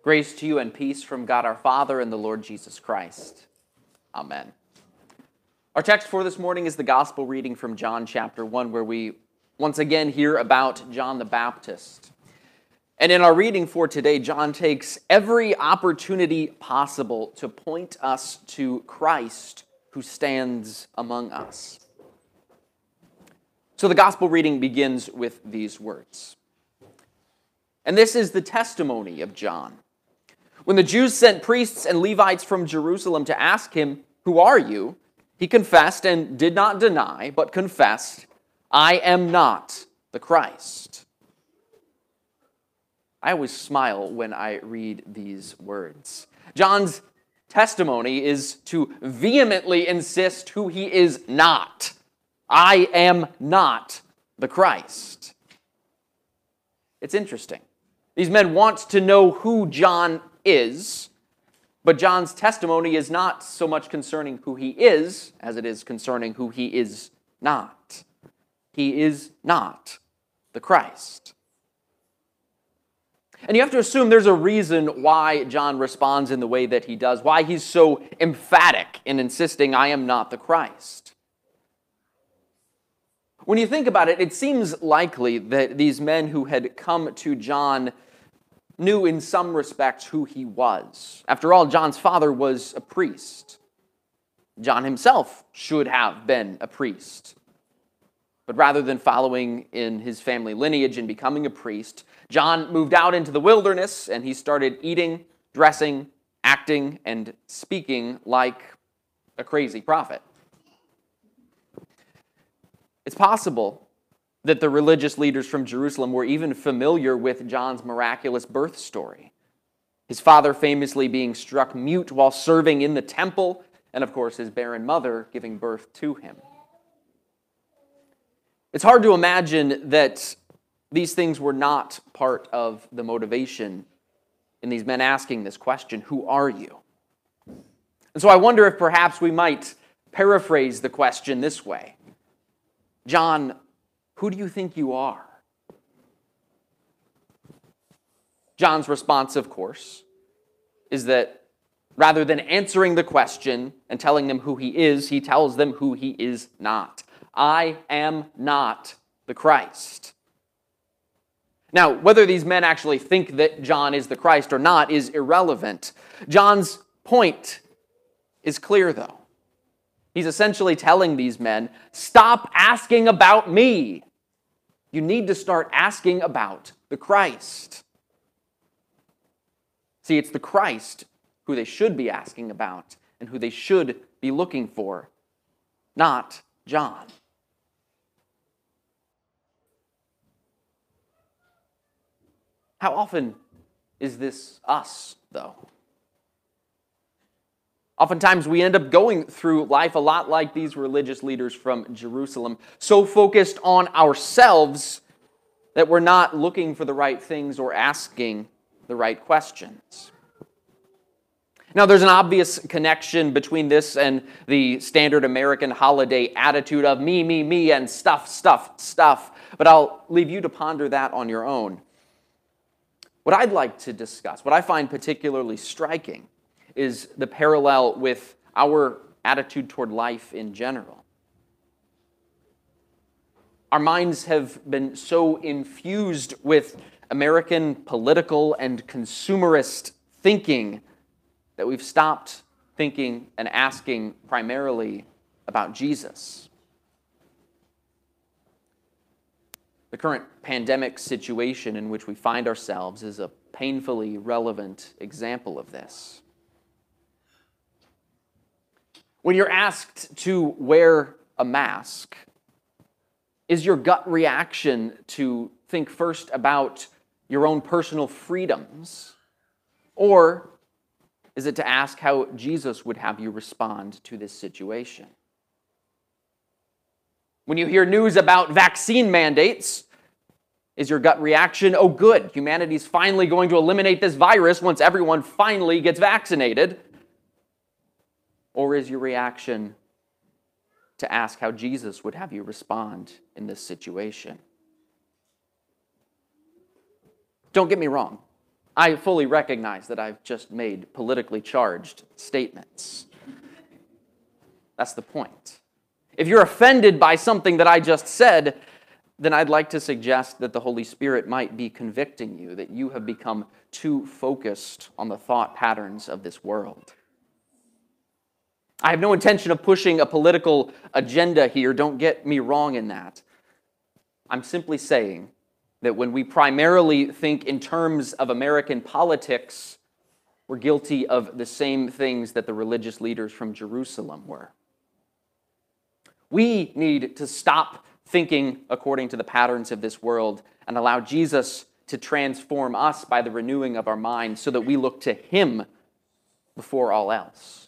Grace to you and peace from God our Father and the Lord Jesus Christ. Amen. Our text for this morning is the gospel reading from John chapter 1, where we once again hear about John the Baptist. And in our reading for today, John takes every opportunity possible to point us to Christ who stands among us. So the gospel reading begins with these words. And this is the testimony of John. When the Jews sent priests and Levites from Jerusalem to ask him, "Who are you?" he confessed and did not deny, but confessed, "I am not the Christ." I always smile when I read these words. John's testimony is to vehemently insist who he is not. I am not the Christ. It's interesting. These men want to know who John is, but John's testimony is not so much concerning who he is as it is concerning who he is not. He is not the Christ. And you have to assume there's a reason why John responds in the way that he does, why he's so emphatic in insisting, "I am not the Christ." When you think about it, it seems likely that these men who had come to John knew in some respects who he was. After all, John's father was a priest. John himself should have been a priest. But rather than following in his family lineage and becoming a priest, John moved out into the wilderness and he started eating, dressing, acting, and speaking like a crazy prophet. It's possible that the religious leaders from Jerusalem were even familiar with John's miraculous birth story. His father famously being struck mute while serving in the temple, and of course his barren mother giving birth to him. It's hard to imagine that these things were not part of the motivation in these men asking this question, "Who are you?" And so I wonder if perhaps we might paraphrase the question this way. John, who do you think you are? John's response, of course, is that rather than answering the question and telling them who he is, he tells them who he is not. I am not the Christ. Now, whether these men actually think that John is the Christ or not is irrelevant. John's point is clear, though. He's essentially telling these men, stop asking about me. You need to start asking about the Christ. See, it's the Christ who they should be asking about and who they should be looking for, not John. How often is this us, though? Oftentimes we end up going through life a lot like these religious leaders from Jerusalem, so focused on ourselves that we're not looking for the right things or asking the right questions. Now, there's an obvious connection between this and the standard American holiday attitude of me, and stuff, but I'll leave you to ponder that on your own. What I'd like to discuss, what I find particularly striking, is the parallel with our attitude toward life in general. Our minds have been so infused with American political and consumerist thinking that we've stopped thinking and asking primarily about Jesus. The current pandemic situation in which we find ourselves is a painfully relevant example of this. When you're asked to wear a mask, is your gut reaction to think first about your own personal freedoms? Or is it to ask how Jesus would have you respond to this situation? When you hear news about vaccine mandates, is your gut reaction, "Oh good, humanity's finally going to eliminate this virus once everyone finally gets vaccinated"? Or is your reaction to ask how Jesus would have you respond in this situation? Don't get me wrong. I fully recognize that I've just made politically charged statements. That's the point. If you're offended by something that I just said, then I'd like to suggest that the Holy Spirit might be convicting you, that you have become too focused on the thought patterns of this world. I have no intention of pushing a political agenda here. Don't get me wrong in that. I'm simply saying that when we primarily think in terms of American politics, we're guilty of the same things that the religious leaders from Jerusalem were. We need to stop thinking according to the patterns of this world and allow Jesus to transform us by the renewing of our minds so that we look to Him before all else.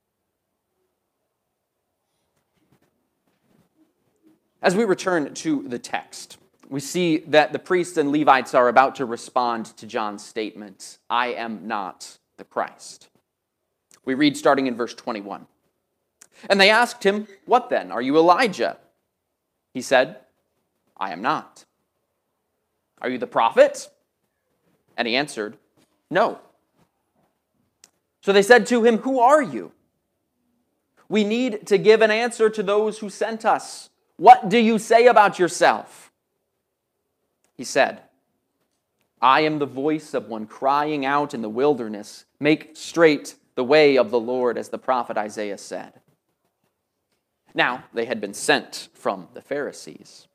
As we return to the text, we see that the priests and Levites are about to respond to John's statement, I am not the Christ. We read starting in verse 21. And they asked him, what then? Are you Elijah? He said, I am not. Are you the prophet? And he answered, no. So they said to him, who are you? We need to give an answer to those who sent us. What do you say about yourself? He said, I am the voice of one crying out in the wilderness, make straight the way of the Lord, as the prophet Isaiah said. Now they had been sent from the Pharisees.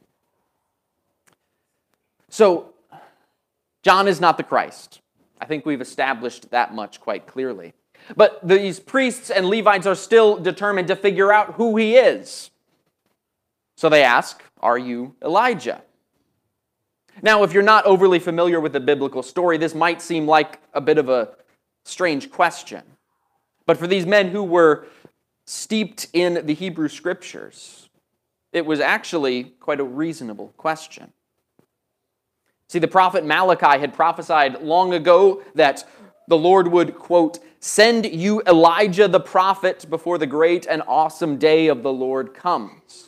So, John is not the Christ. I think we've established that much quite clearly. But these priests and Levites are still determined to figure out who he is. So they ask, are you Elijah? Now, if you're not overly familiar with the biblical story, this might seem like a bit of a strange question. But for these men who were steeped in the Hebrew Scriptures, it was actually quite a reasonable question. See, the prophet Malachi had prophesied long ago that the Lord would, quote, send you Elijah the prophet before the great and awesome day of the Lord comes.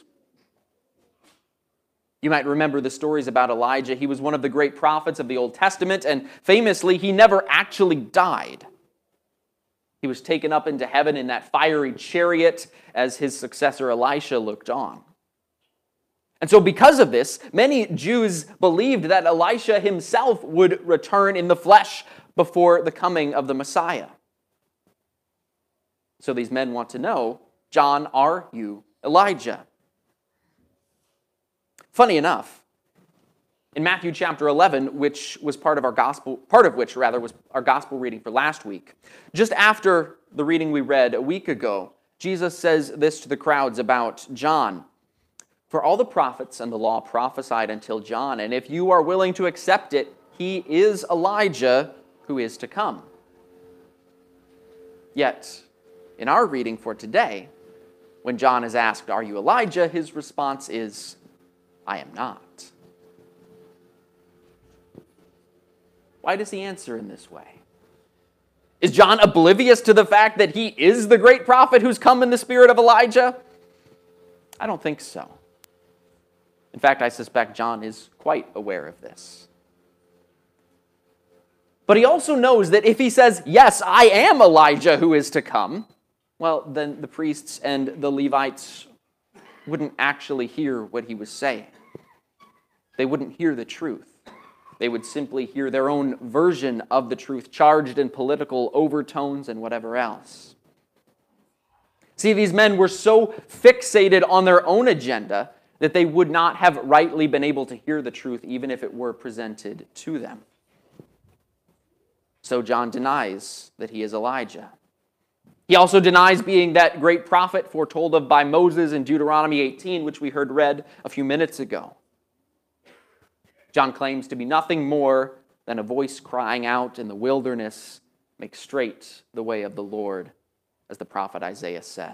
You might remember the stories about Elijah. He was one of the great prophets of the Old Testament, and famously, he never actually died. He was taken up into heaven in that fiery chariot as his successor Elisha looked on. And so because of this, many Jews believed that Elisha himself would return in the flesh before the coming of the Messiah. So these men want to know, John, are you Elijah? Funny enough, in Matthew chapter 11, which was part of which was our gospel reading for last week, just after the reading we read a week ago, Jesus says this to the crowds about John. For all the prophets and the law prophesied until John, and if you are willing to accept it, he is Elijah who is to come. Yet, in our reading for today, when John is asked, are you Elijah? His response is, I am not. Why does he answer in this way? Is John oblivious to the fact that he is the great prophet who's come in the spirit of Elijah? I don't think so. In fact, I suspect John is quite aware of this. But he also knows that if he says, yes, I am Elijah who is to come, well, then the priests and the Levites wouldn't actually hear what he was saying. They wouldn't hear the truth. They would simply hear their own version of the truth, charged in political overtones and whatever else. See, these men were so fixated on their own agenda that they would not have rightly been able to hear the truth even if it were presented to them. So John denies that he is Elijah. He also denies being that great prophet foretold of by Moses in Deuteronomy 18, which we heard read a few minutes ago. John claims to be nothing more than a voice crying out in the wilderness, make straight the way of the Lord, as the prophet Isaiah said.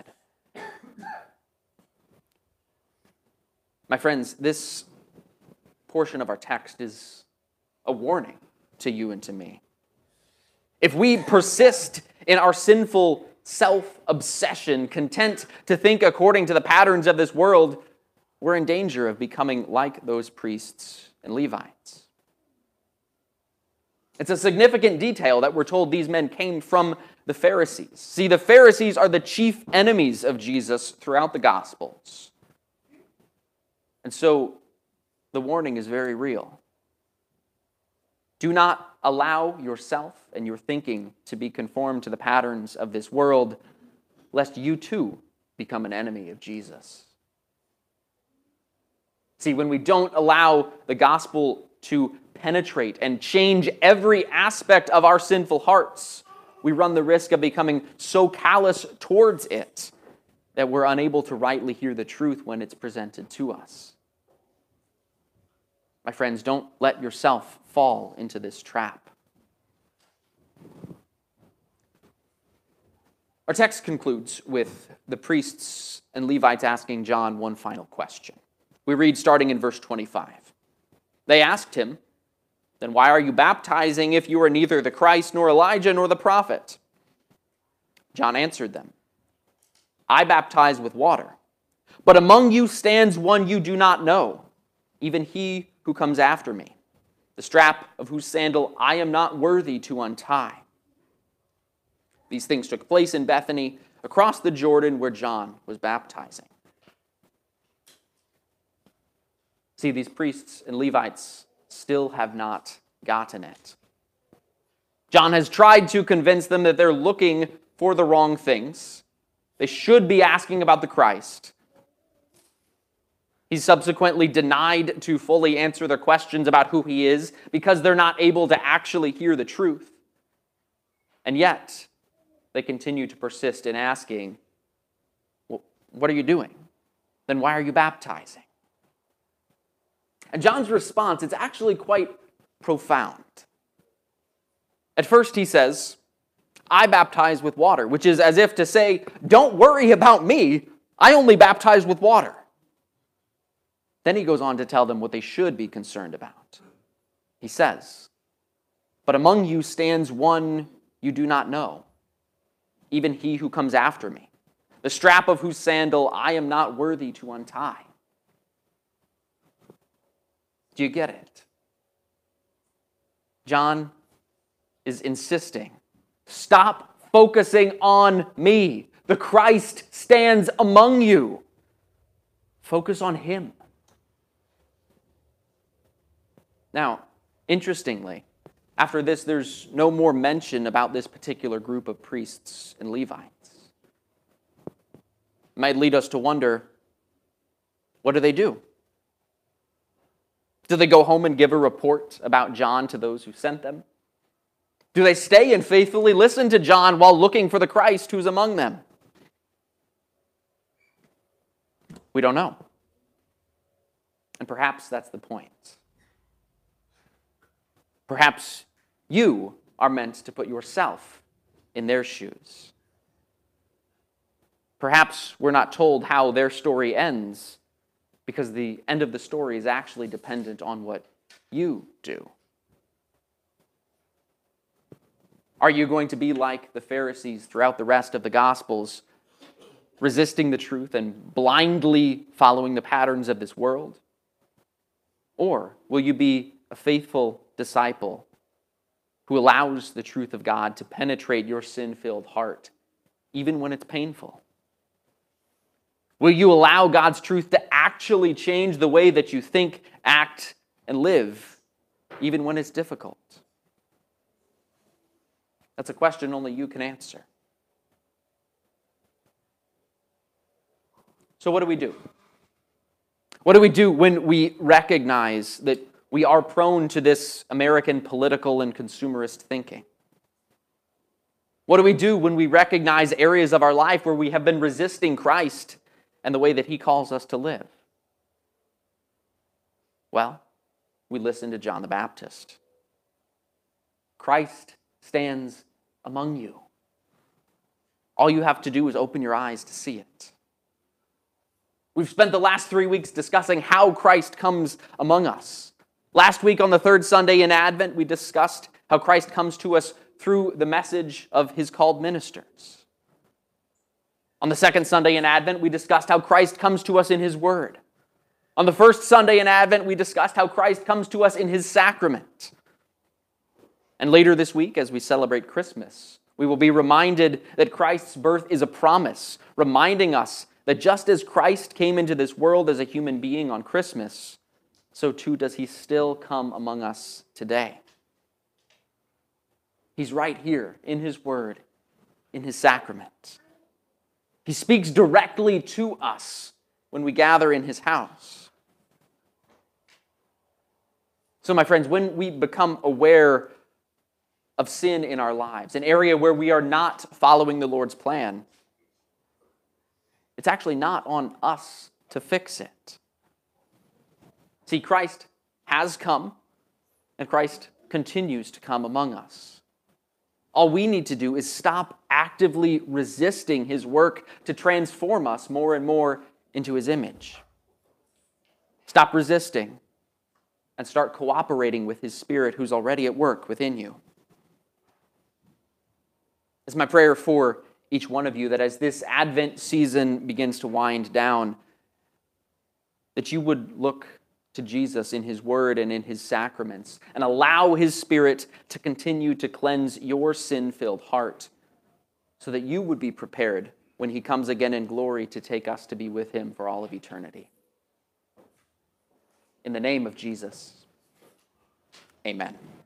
My friends, this portion of our text is a warning to you and to me. If we persist in our sinful self-obsession, content to think according to the patterns of this world, we're in danger of becoming like those priests and Levites. It's a significant detail that we're told these men came from the Pharisees. See, the Pharisees are the chief enemies of Jesus throughout the Gospels. And so the warning is very real. Do not allow yourself and your thinking to be conformed to the patterns of this world, lest you too become an enemy of Jesus. See, when we don't allow the gospel to penetrate and change every aspect of our sinful hearts, we run the risk of becoming so callous towards it that we're unable to rightly hear the truth when it's presented to us. My friends, don't let yourself fall into this trap. Our text concludes with the priests and Levites asking John one final question. We read starting in verse 25. They asked him, "Then why are you baptizing if you are neither the Christ, nor Elijah, nor the prophet?" John answered them, "I baptize with water, but among you stands one you do not know, even he who comes after me, the strap of whose sandal I am not worthy to untie." These things took place in Bethany, across the Jordan where John was baptizing. See, these priests and Levites still have not gotten it. John has tried to convince them that they're looking for the wrong things. They should be asking about the Christ. He's subsequently denied to fully answer their questions about who he is because they're not able to actually hear the truth. And yet, they continue to persist in asking, "Well, what are you doing? Then why are you baptizing?" And John's response is actually quite profound. At first he says, "I baptize with water," which is as if to say, "Don't worry about me, I only baptize with water." Then he goes on to tell them what they should be concerned about. He says, "But among you stands one you do not know, even he who comes after me, the strap of whose sandal I am not worthy to untie." Do you get it? John is insisting, stop focusing on me. The Christ stands among you. Focus on him. Now, interestingly, after this, there's no more mention about this particular group of priests and Levites. It might lead us to wonder, what do they do? Do they go home and give a report about John to those who sent them? Do they stay and faithfully listen to John while looking for the Christ who's among them? We don't know. And perhaps that's the point. Perhaps you are meant to put yourself in their shoes. Perhaps we're not told how their story ends because the end of the story is actually dependent on what you do. Are you going to be like the Pharisees throughout the rest of the Gospels, resisting the truth and blindly following the patterns of this world? Or will you be a faithful disciple who allows the truth of God to penetrate your sin-filled heart, even when it's painful? Will you allow God's truth to actually change the way that you think, act, and live, even when it's difficult? That's a question only you can answer. So what do we do? What do we do when we recognize that we are prone to this American political and consumerist thinking? What do we do when we recognize areas of our life where we have been resisting Christ and the way that he calls us to live? Well, we listen to John the Baptist. Christ stands among you. All you have to do is open your eyes to see it. We've spent the last 3 weeks discussing how Christ comes among us. Last week on the third Sunday in Advent, we discussed how Christ comes to us through the message of his called ministers. On the second Sunday in Advent, we discussed how Christ comes to us in his word. On the first Sunday in Advent, we discussed how Christ comes to us in his sacrament. And later this week, as we celebrate Christmas, we will be reminded that Christ's birth is a promise, reminding us that just as Christ came into this world as a human being on Christmas, so too does he still come among us today. He's right here in his word, in his sacrament. He speaks directly to us when we gather in his house. So, my friends, when we become aware of sin in our lives, an area where we are not following the Lord's plan, it's actually not on us to fix it. See, Christ has come, and Christ continues to come among us. All we need to do is stop actively resisting his work to transform us more and more into his image. Stop resisting and start cooperating with his Spirit who's already at work within you. It's my prayer for each one of you that as this Advent season begins to wind down, that you would look to Jesus in his word and in his sacraments and allow his Spirit to continue to cleanse your sin-filled heart so that you would be prepared when he comes again in glory to take us to be with him for all of eternity. In the name of Jesus, amen.